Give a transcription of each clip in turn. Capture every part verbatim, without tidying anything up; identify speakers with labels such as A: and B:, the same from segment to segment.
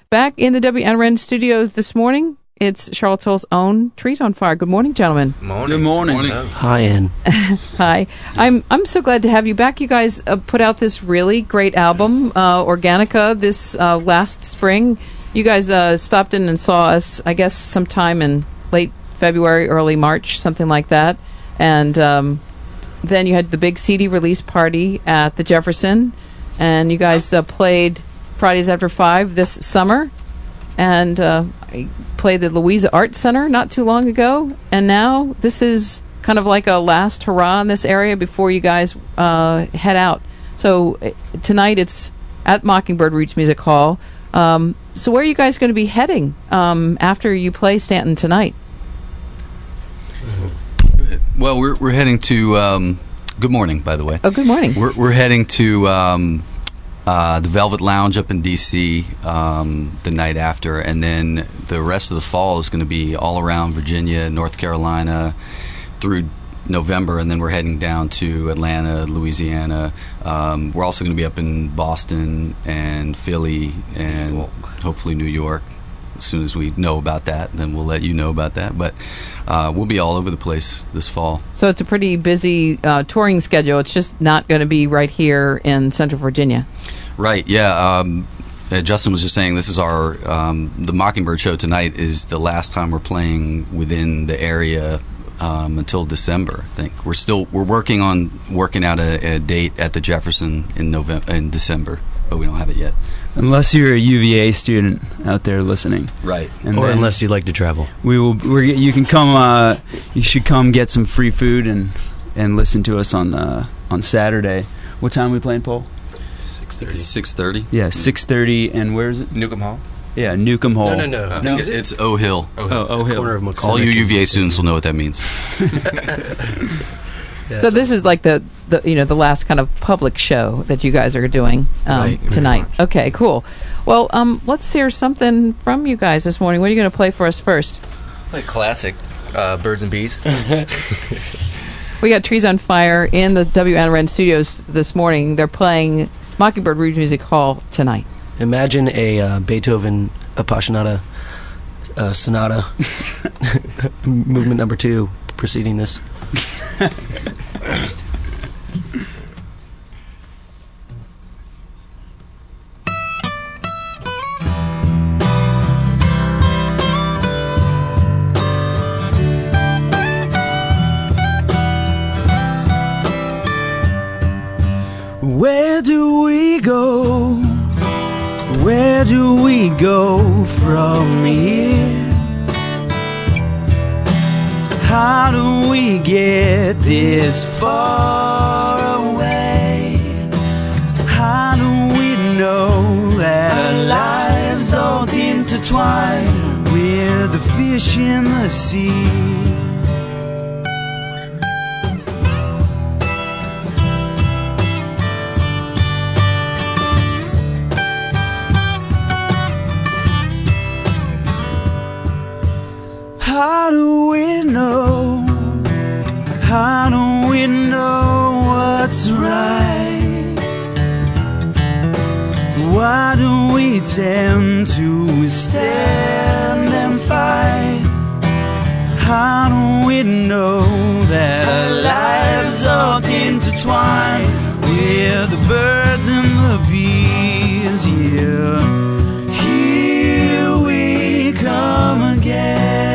A: Back in the W N R N studios this morning, it's Charlottesville's own Trees on Fire. Good morning, gentlemen.
B: Morning.
C: Good morning.
B: morning.
D: Hi, Ann.
A: Hi. I'm I'm so glad to have you back. You guys uh, put out this really great album, uh, Organica, this uh, last spring. You guys uh, stopped in and saw us, I guess, sometime in late February, early March, something like that. And um, then you had the big C D release party at the Jefferson, and you guys uh, played Fridays After Five this summer, and uh, I played the Louisa Art Center not too long ago, and now this is kind of like a last hurrah in this area before you guys uh, head out. So uh, tonight it's at Mockingbird Roots Music Hall. Um, so where are you guys going to be heading um, after you play Stanton tonight?
E: Well, we're we're heading to. Um, good morning, by the way.
A: Oh, good morning.
E: We're we're heading to um, uh, the Velvet Lounge up in D C um, the night after, and then the rest of the fall is going to be all around Virginia, North Carolina, through November, and then we're heading down to Atlanta, Louisiana. Um, we're also going to be up in Boston and Philly, and hopefully New York. As soon as we know about that, then we'll let you know about that. But uh, we'll be all over the place this fall.
A: So it's a pretty busy uh, touring schedule. It's just not going to be right here in Central Virginia.
E: Right, yeah. Um, uh, Justin was just saying this is our, um, the Mockingbird show tonight is the last time we're playing within the area um, until December, I think. We're still, we're working on working out a, a date at the Jefferson in November, in December, but we don't have it yet.
C: Unless you're a U V A student out there listening,
E: right?
C: And
D: or
C: then
D: unless you'd like to travel,
C: we will. We're, you can come. Uh, you should come get some free food and and listen to us on uh, on Saturday. What time are we playing, Paul?
D: Six thirty.
E: Six thirty.
C: Yeah, six thirty. And where is it?
B: Newcomb Hall.
C: Yeah, Newcomb Hall.
D: No, no, no.
E: I think
C: no?
E: it's O Hill.
C: Oh, O Hill.
D: Corner of McCormick.
E: All you U V A students will know what that means.
D: Yeah,
A: so this is like the, the you know the last kind of public show that you guys are doing um,
D: Right,
A: tonight. Okay, cool. Well, um, let's hear something from you guys this morning. What are you going to play for us first?
D: like classic uh, Birds and Bees.
A: We got Trees on Fire in the W N R N studios this morning. They're playing Mockingbird Roots Music Hall tonight.
D: Imagine a uh, Beethoven Appassionata uh, Sonata movement number two preceding this.
C: Where do we go? Where do we go from here? How do we get this far away? How do we know that our lives all intertwine with the fish in the sea? How do we know? How do we know what's right? Why do we tend to stand and fight? How do we know that our lives all intertwine with the birds and the bees? Yeah, here we come again.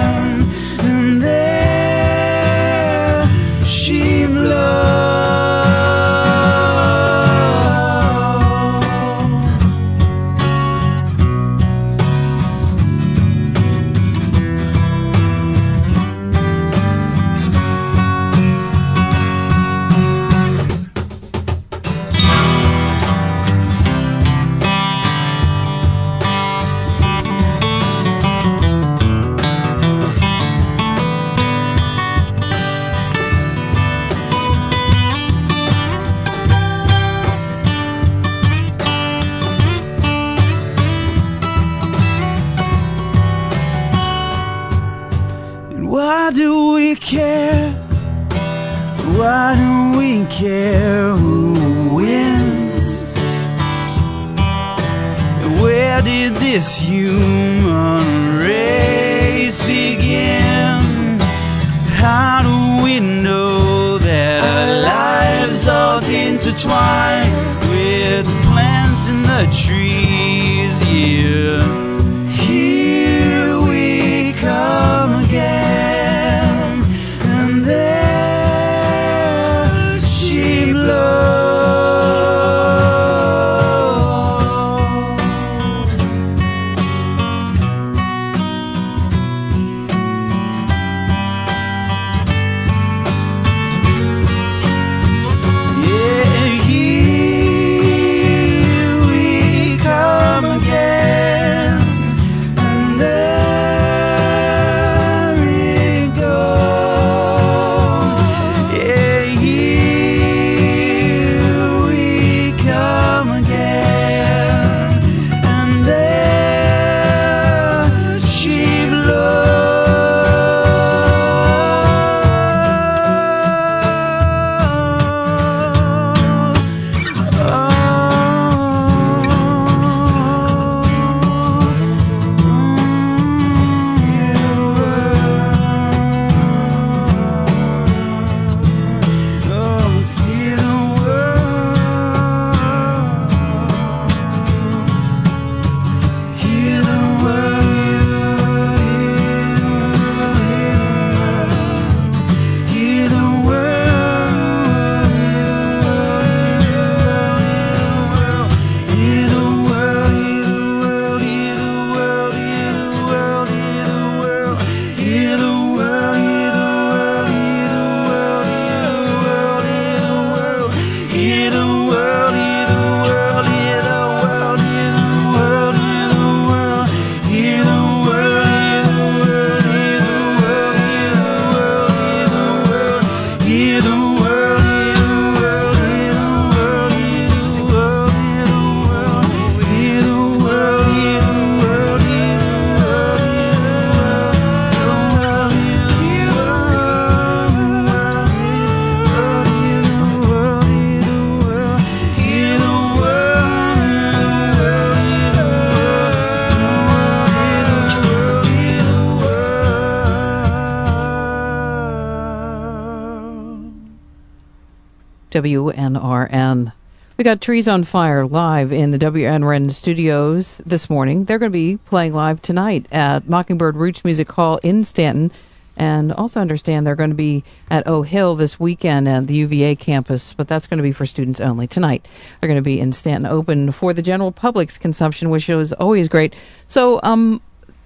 C: Why do we care? Why do we care who wins? Where where did this human race begin? How do we know that our lives are intertwined with the plants and the trees? Yeah, here we come again, and there she blows.
A: W N R N. We got Trees on Fire live in the W N R N studios this morning. They're going to be playing live tonight at Mockingbird Roots Music Hall in Stanton. And also understand they're going to be at O Hill this weekend at the U V A campus, but that's going to be for students only. Tonight, they're going to be in Stanton open for the general public's consumption, which is always great. So, um,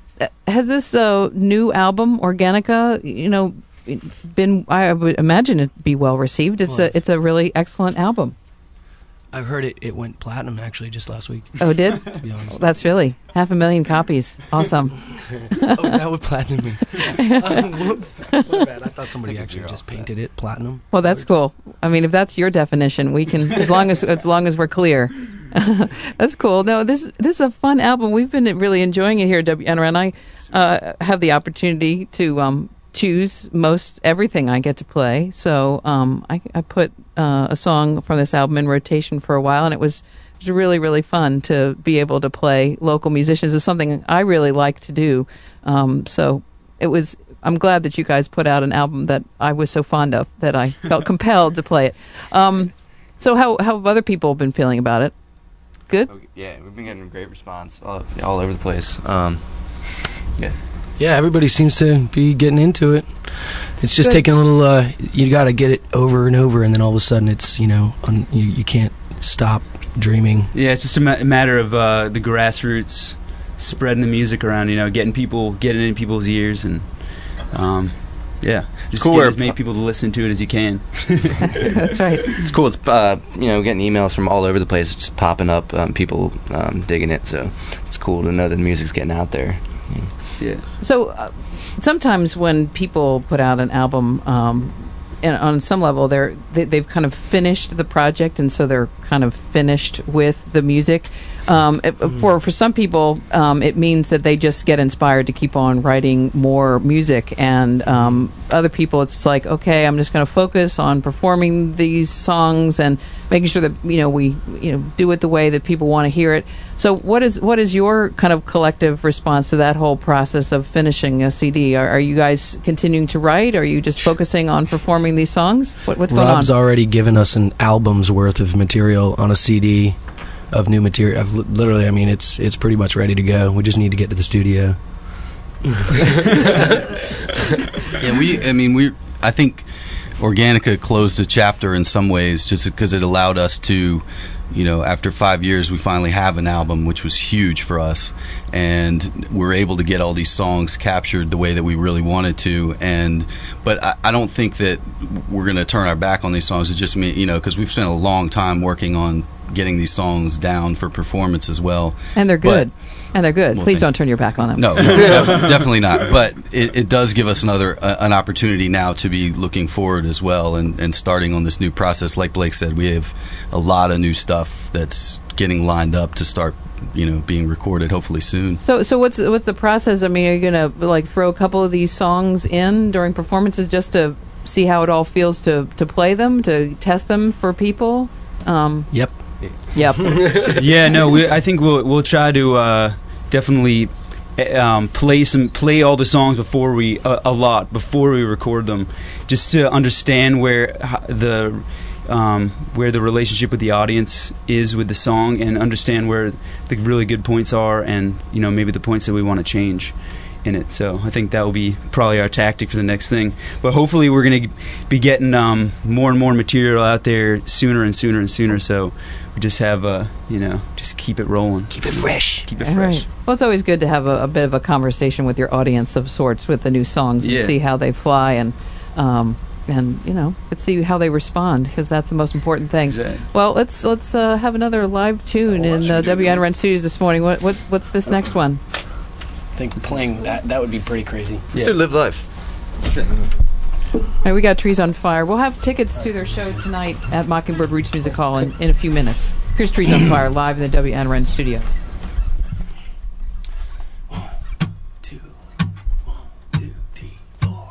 A: has this uh, new album, Organica, you know, been, I would imagine it be well received. It's well, a it's a really excellent album.
D: I've heard it, it went platinum actually just last week.
A: Oh, it did?
D: To be honest.
A: That's really half a million copies. Awesome.
D: Oh, is that what platinum means? um, whoops. My bad. I thought somebody actually just painted it platinum.
A: Well, that's cool. I mean, if that's your definition, we can, as long as as long as we're clear. That's cool. No, this this is a fun album. We've been really enjoying it here at W N R N. I uh, have the opportunity to um, choose most everything I get to play. So um, I, I put uh, a song from this album in rotation for a while, and it was, it was really, really fun to be able to play local musicians. It's something I really like to do. Um, so it was. I'm glad that you guys put out an album that I was so fond of that I felt compelled to play it. Um, so how how have other people been feeling about it? Good?
B: Oh, yeah, we've been getting a great response all, all over the place. Um, yeah.
D: Yeah, everybody seems to be getting into it. It's just
A: Good.
D: taking a little, uh, you got to get it over and over, and then all of a sudden it's, you know, un, you, you can't stop dreaming.
C: Yeah, it's just a ma- matter of uh, the grassroots spreading the music around, you know, getting people, getting it in people's ears, and um, yeah, just
B: cool
C: get as many people to listen to it as you can.
A: That's right.
B: It's cool. It's, uh, you know, getting emails from all over the place, just popping up, um, people um, digging it, so it's cool to know that the music's getting out there. Yeah.
C: Yeah.
A: So uh, sometimes when people put out an album, um, and on some level, they're they, they've kind of finished the project, and so they're kind of finished with the music. Um, it,
D: Mm.
A: For for some people, um, it means that they just get inspired to keep on writing more music, and um, other people, it's like, okay, I'm just going to focus on performing these songs and making sure that you know we you know do it the way that people want to hear it. So, what is what is your kind of collective response to that whole process of finishing a C D? Are, are you guys continuing to write? Are you just focusing on performing these songs? What, what's going on?
D: Rob's already given us an album's worth of material on a C D of new material. I've li- literally, I mean, it's it's pretty much ready to go. We just need to get to the studio.
E: Yeah, we. I mean, we. I think Organica closed a chapter in some ways, just because it allowed us to, you know, after five years, we finally have an album, which was huge for us, and we're able to get all these songs captured the way that we really wanted to. And but I, I don't think that we're going to turn our back on these songs. It just mean, you know, because we've spent a long time working on getting these songs down for performance as well.
A: And they're good.
E: But,
A: and they're good.
E: well,
A: Please
E: thank-
A: don't turn your back on them.
E: No, no def- definitely not. But it, it does give us another uh, an opportunity now to be looking forward as well, and, and starting on this new process. Like Blake said, we have a lot of new stuff that's getting lined up to start, you know, being recorded hopefully soon.
A: So, so what's what's the process? I mean, are you gonna like throw a couple of these songs in during performances just to see how it all feels to to play them, to test them for people? Um,
D: Yep.
A: yep.
C: Yeah, no, we, I think we'll we'll try to uh, definitely um, play some play all the songs before we uh, a lot before we record them, just to understand where ho- the um, where the relationship with the audience is with the song, and understand where the really good points are, and you know maybe the points that we want to change in it. So I think that will be probably our tactic for the next thing. But hopefully we're going to be getting um, more and more material out there sooner and sooner and sooner. So we just have uh, you know just keep it rolling,
D: Keep it fresh.
C: keep it
A: All
C: fresh.
A: right. Well, it's always good to have a, a bit of a conversation with your audience of sorts with the new songs and
C: Yeah.
A: see how they fly, and um, and you know let's see how they respond, because that's the most important thing.
C: Exactly.
A: Well, let's let's uh, have another live tune in the W N R N studios this morning. What what what's this next one?
D: I think playing that that would be pretty crazy.
B: Let's do Live Life.
A: All right, we got Trees on Fire. We'll have tickets to their show tonight at Mockingbird Roots Music Hall in, in a few minutes. Here's Trees on Fire live in the W N R N studio.
D: Two, one, two, three, four.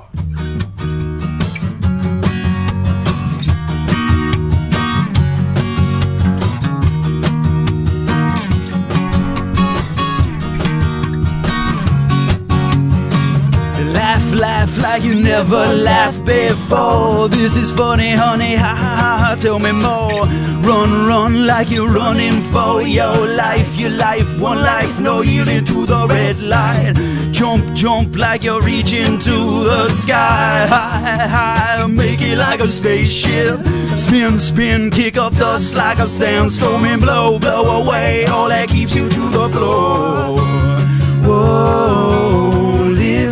C: Laugh, laugh like you never laughed before. This is funny, honey, ha ha ha, tell me more. Run, run like you're running for your life. Your life, one life, no yielding to the red light. Jump, jump like you're reaching to the sky. High, high, make it like a spaceship. Spin, spin, kick up dust like a sandstorm, and blow, blow away all that keeps you to the floor. Whoa, live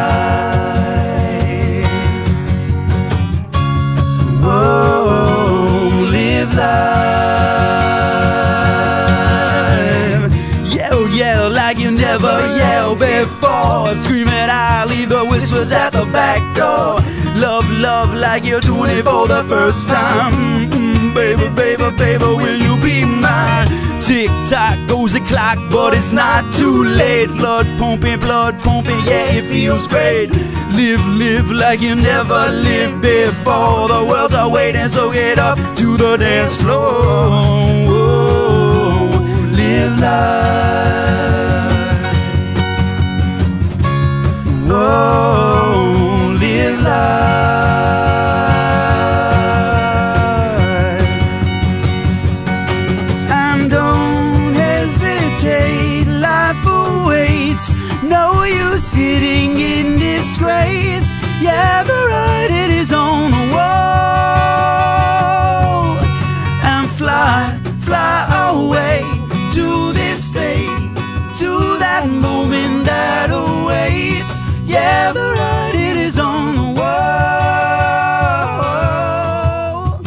C: life. Whoa, live life. Yell, yell like you never yelled before. Scream it out, leave the whispers at the back door. Love, love like you're doing it for the first time. Mm-mm, baby, baby, baby, will you be mine? Tick tock goes the clock, but it's not too late. Blood pumping, blood pumping, yeah, it feels great. Live, live like you never lived before. The world's are waiting, so get up to the dance floor. Whoa, live life. Whoa, live life. And don't hesitate, life awaits. No use sitting in disgrace. Yeah, the right, it is on the wall. And fly, fly away to this day, to that moment that awaits. Yeah, the right, it is on the wall.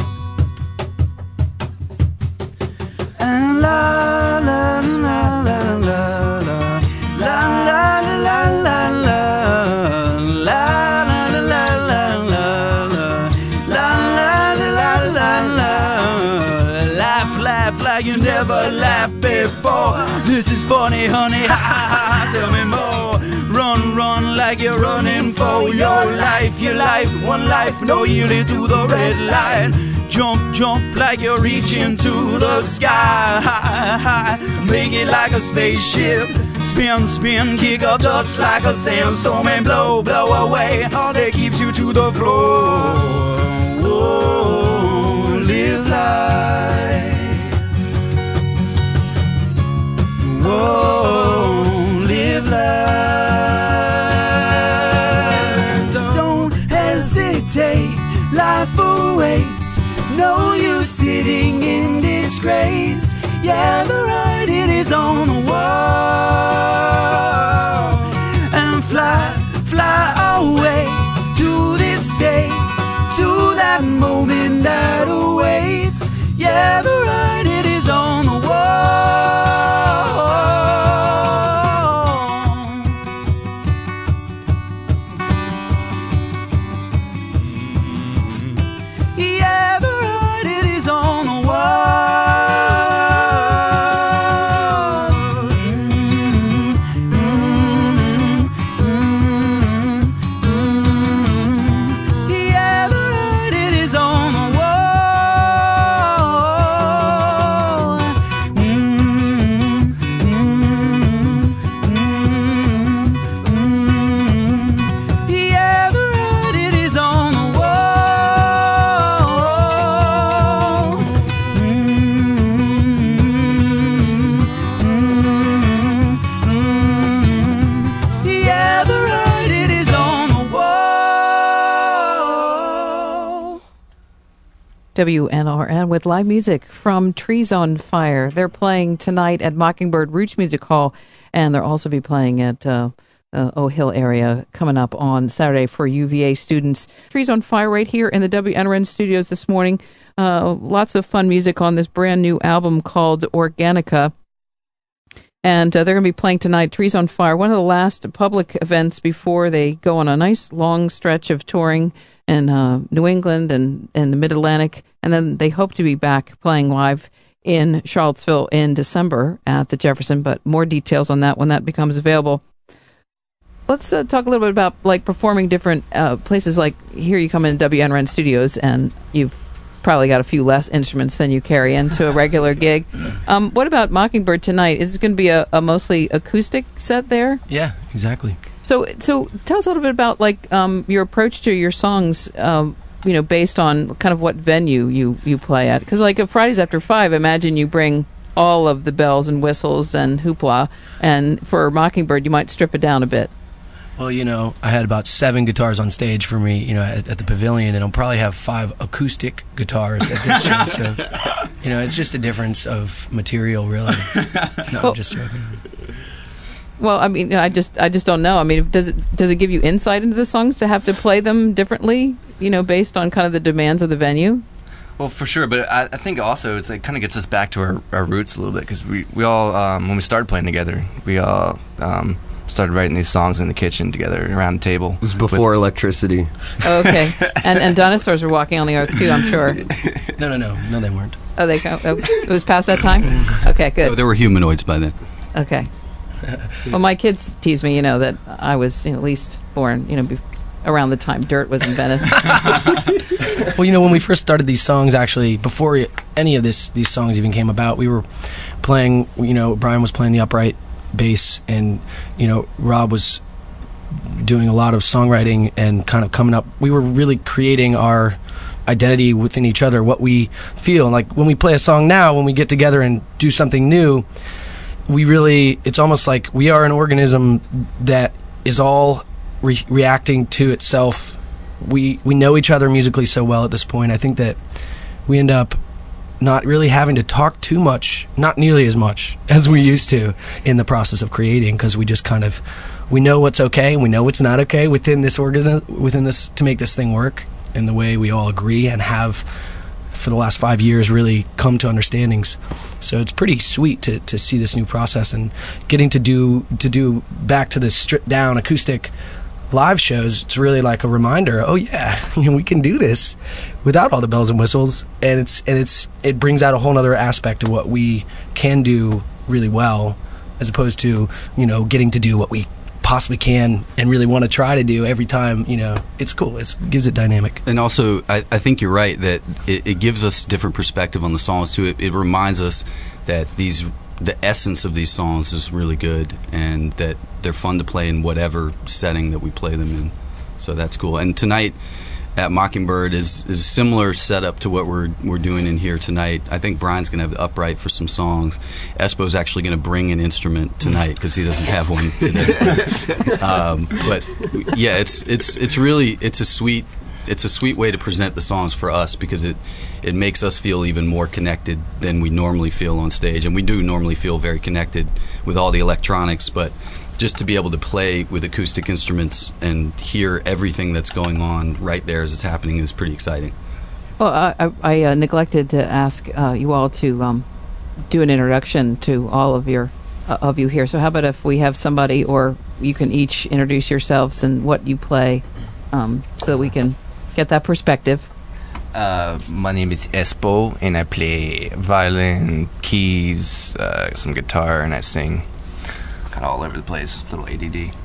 C: And la la la la la la la la la la la. This is funny, honey, ha ha ha, tell me more. Run, run like you're running for your life, your life, one life, no yielding to the red light. Jump, jump like you're reaching to the sky, high, high, make it like a spaceship. Spin, spin, kick up dust like a sandstorm and blow, blow away all that keeps you to the floor. Whoa, live life. Whoa, live life. Don't hesitate, life awaits. No use sitting in disgrace. Yeah, the right, it is on the wall. And fly, fly away to this day, to that moment that awaits. Yeah, the right, it is on the wall. Yeah, the right, it is on the wall.
A: W N R N with live music from Trees on Fire. They're playing tonight at Mockingbird Roots Music Hall, and they'll also be playing at uh, uh, O'Hill area coming up on Saturday for U V A students. Trees on Fire right here in the W N R N studios this morning. Uh, lots of fun music on this brand new album called Organica. And uh, they're going to be playing tonight, Trees on Fire, one of the last public events before they go on a nice long stretch of touring in uh, New England and, and the Mid-Atlantic. And then they hope to be back playing live in Charlottesville in December at the Jefferson. But more details on that when that becomes available. Let's uh, talk a little bit about like performing different uh, places. Like here you come in W N R N studios and you've probably got a few less instruments than you carry into a regular gig. Um, what about Mockingbird tonight? Is it going to be a, a mostly acoustic set there?
D: Yeah, exactly.
A: So, so tell us a little bit about like um, your approach to your songs. Um, you know, based on kind of what venue you, you play at. Because like at Fridays After Five, imagine you bring all of the bells and whistles and hoopla, and for Mockingbird, you might strip it down a bit.
D: Well, you know, I had about seven guitars on stage for me, you know, at, at the Pavilion, and I'll probably have five acoustic guitars at this show. So, you know, it's just a difference of material, really. No,
A: well,
D: I'm just joking.
A: Well, I mean, I just, I just don't know. I mean, does it, does it give you insight into the songs to have to play them differently? You know, based on kind of the demands of the venue.
B: Well, for sure, but I, I think also it's like kind of gets us back to our, our roots a little bit because we we all um, when we started playing together, we all. Um, started writing these songs in the kitchen together around the table.
F: It was before electricity.
A: Oh, okay. and and dinosaurs were walking on the earth too, I'm sure.
D: No, no, no. No, they weren't.
A: Oh, they oh, it was past that time? Okay, good.
E: Oh, there were humanoids by then.
A: Okay. Well, my kids tease me, you know, that I was you know, at least born, you know, be, around the time dirt was invented.
D: Well, you know, when we first started these songs, actually, before any of this, these songs even came about, we were playing, you know, Brian was playing the upright bass, and you know Rob was doing a lot of songwriting and kind of coming up. We were really creating our identity within each other, what we feel. And like when we play a song now, when we get together and do something new, we really, it's almost like we are an organism that is all re- reacting to itself. We we know each other musically so well at this point. I think that we end up not really having to talk too much, not nearly as much as we used to in the process of creating, because we just kind of, we know what's okay, we know what's not okay within this organism, within this, to make this thing work in the way we all agree and have for the last five years really come to understandings. So it's pretty sweet to, to see this new process and getting to do, to do back to this stripped down acoustic live shows. It's really like a reminder, oh yeah, you know, we can do this without all the bells and whistles, and it's and it's it brings out a whole other aspect of what we can do really well as opposed to, you know, getting to do what we possibly can and really want to try to do every time. You know, it's cool. It gives it dynamic.
E: And also, I, I think you're right that it, it gives us different perspective on the songs too. It, it reminds us that these, the essence of these songs is really good, and that they're fun to play in whatever setting that we play them in. So that's cool. And tonight at Mockingbird is is a similar setup to what we're we're doing in here tonight. I think Brian's going to have the upright for some songs. Espo's actually going to bring an instrument tonight because he doesn't have one today. um, but yeah, it's it's it's really it's a sweet it's a sweet way to present the songs for us, because it it makes us feel even more connected than we normally feel on stage, and we do normally feel very connected with all the electronics, but just to be able to play with acoustic instruments and hear everything that's going on right there as it's happening is pretty exciting.
A: Well, I, I, I uh, neglected to ask uh, you all to um, do an introduction to all of your uh, of you here. So how about if we have somebody, or you can each introduce yourselves and what you play, um, so that we can get that perspective.
B: Uh, my name is Espo, and I play violin, keys, uh, some guitar, and I sing. Kind of all over the place, little A D D.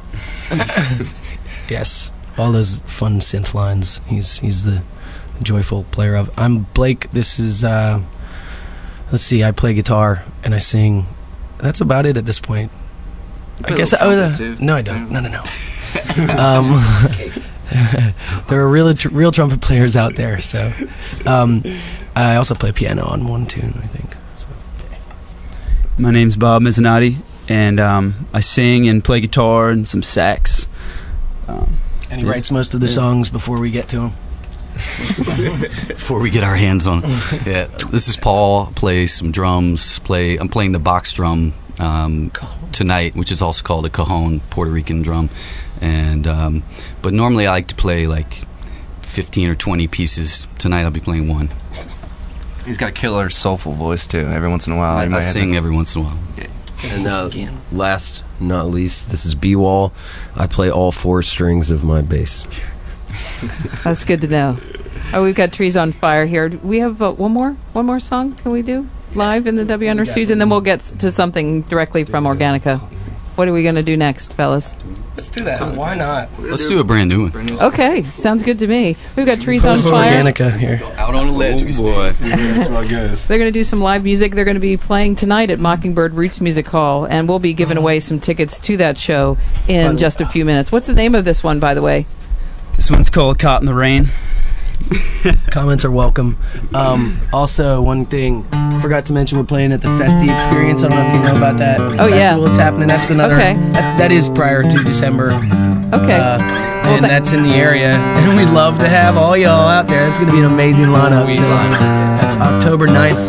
D: Yes, all those fun synth lines. He's he's the joyful player of. I'm Blake. This is uh, let's see. I play guitar and I sing. That's about it at this point. I guess. Oh, the, no, I don't. No, no, no. um, there are real tr- real trumpet players out there. So um, I also play piano on one tune, I think. So.
C: My name's Bob Mezzanotte. And um, I sing and play guitar and some sax. Um,
D: and he yeah. writes most of the songs before we get to him.
E: Before we get our hands on them. Yeah, this is Paul. Play some drums. Play. I'm playing the box drum um, tonight, which is also called a cajon, Puerto Rican drum. And um, but normally I like to play like fifteen or twenty pieces. Tonight I'll be playing one.
B: He's got a killer soulful voice too. Every once in a while,
E: I, I sing every once in a while. Yeah.
F: And uh, last not least, this is B-Wall. I play all four strings of my bass.
A: That's good to know. Oh, we've got Trees on Fire here. Do we have uh, one more one more song can we do live in the W N R Studios, and then we'll get to something directly from Organica. What are we going to do next, fellas?
D: Let's do that. Why not?
E: Let's do a brand new one.
A: Okay, sounds good to me. We've got Trees on Fire.
D: Organica here.
E: Out on the ledge,
C: oh,
E: we
C: boy.
E: stand.
C: Yeah, that's what I guess.
A: They're going to do some live music. They're going to be playing tonight at Mockingbird Roots Music Hall, and we'll be giving away some tickets to that show in just a few minutes. What's the name of this one, by the way?
C: This one's called Caught in the Rain.
D: Comments are welcome. Um, also, one thing forgot to mention: we're playing at the Festi Experience. I don't know if you know about that.
A: Oh, yeah.
D: Festival that's happening. That's another.
A: Okay.
D: That, that is prior to December.
A: Okay.
D: Uh,
A: Well,
D: and
A: th-
D: that's in the area, and we'd love to have all y'all out there. It's going to be an amazing lineup.
C: Sweet
D: So
C: lineup.
D: that's October ninth.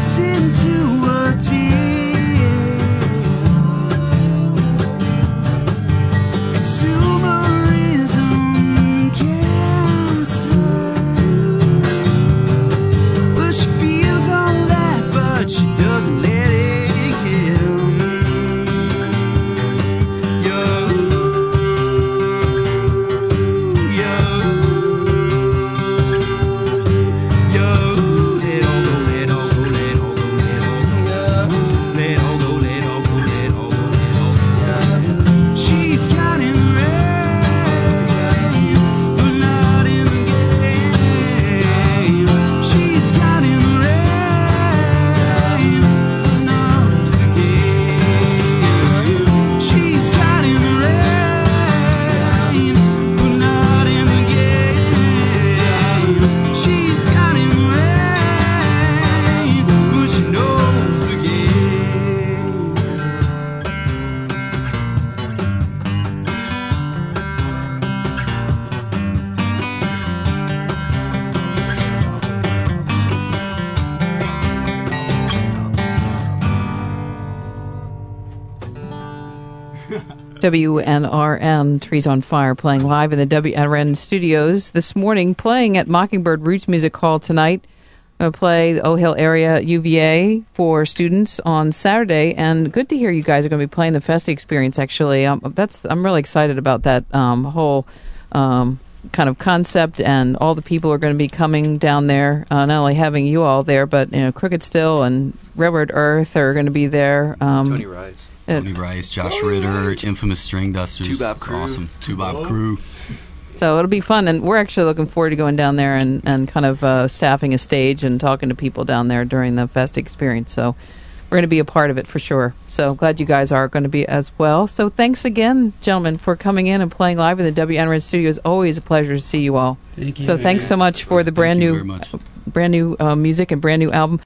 C: listen to a tear. Consumerism cancer. But she feels all that, but she doesn't let it kill. Yo, yo, yo, let all go, let all go, let all go, let all go, let all go, let all go, let all go, let all go. She's got him right, but not in the game. She's got him right, but not the game. She's got him right, but not in the game. She's got him right, but she knows the game.
A: W N R N, Trees on Fire, playing live in the W N R N studios this morning, playing at Mockingbird Roots Music Hall tonight. I'm going to play the O'Hill area U V A for students on Saturday, and good to hear you guys are going to be playing the Festi Experience, actually. Um, that's I'm really excited about that um, whole um, kind of concept, and all the people are going to be coming down there, uh, not only having you all there, but you know, Crooked Still and Railroad Earth are going to be there. Um,
B: Tony Rice.
A: uh,
E: Tony Rice, Josh Ritter, Infamous String Dusters.
B: Two Bob
E: It's
B: Crew.
E: Awesome. Two Bob Crew.
A: So it'll be fun, and we're actually looking forward to going down there and, and kind of uh, staffing a stage and talking to people down there during the Fest Experience. So we're going to be a part of it for sure. So glad you guys are going to be as well. So thanks again, gentlemen, for coming in and playing live in the W N R N studios. Always a pleasure to see you all.
C: Thank you.
A: So thanks so much for the brand
E: Thank you
A: new,
E: very much.
A: brand new uh, music and brand new album.